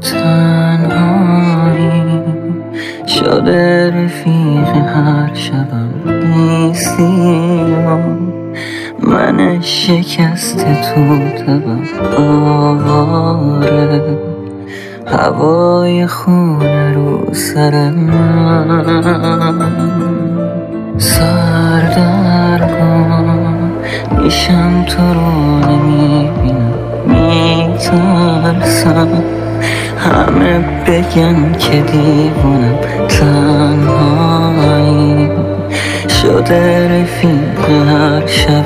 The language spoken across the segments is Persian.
تنهایی شده رفیق هر شبم نیستی من شکست تو تبم آواره هوای خونه رو سر من سردرگم میشم تو رو نمیبینم میترسم همه بگن که دیوونم تنهایی شده رفیق هر شب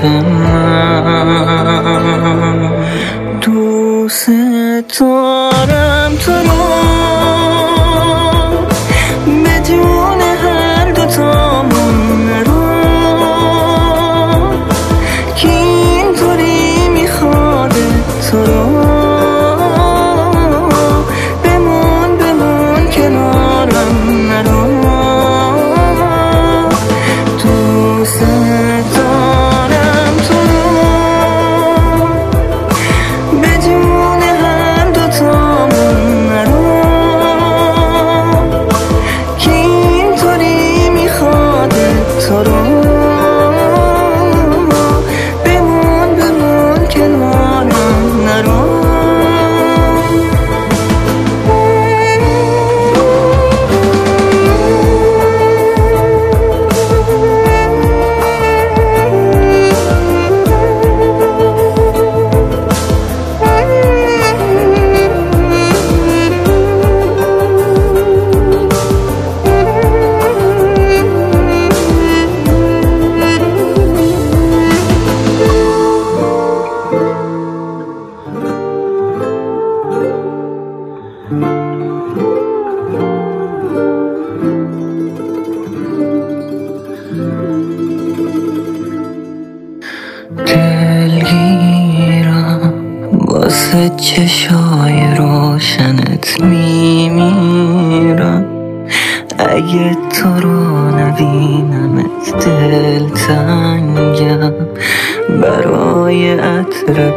من دوست دارم تو رو بدون هر دوتامون رو که اینطوری میخواد تو رو بمون کنارم نرو دوست دارم تو رو بدون هر دوتامون نرو که اینطوری میخواد تو رو بمون کنارم نرو دلگیرم واسه چشای روشنت میمیرم اگه تو رو نبینمت دلتنگم برای عطر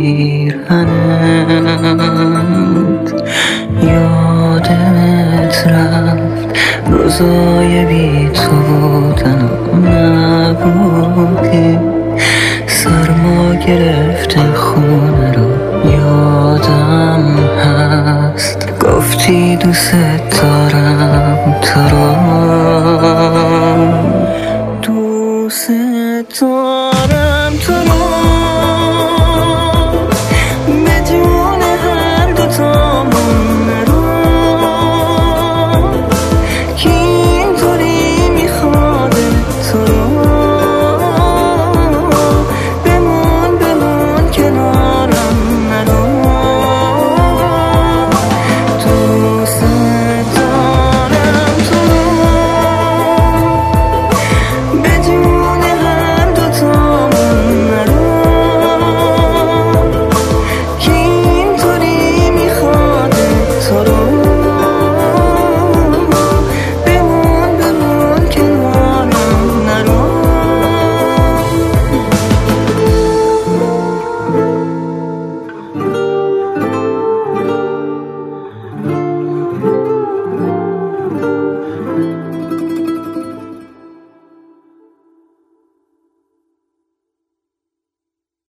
پیرهنت یادت رفت روزای بی تو بودن نبودی سرما گرفته خونه رو یادم هست گفتی دوست دارم تو رو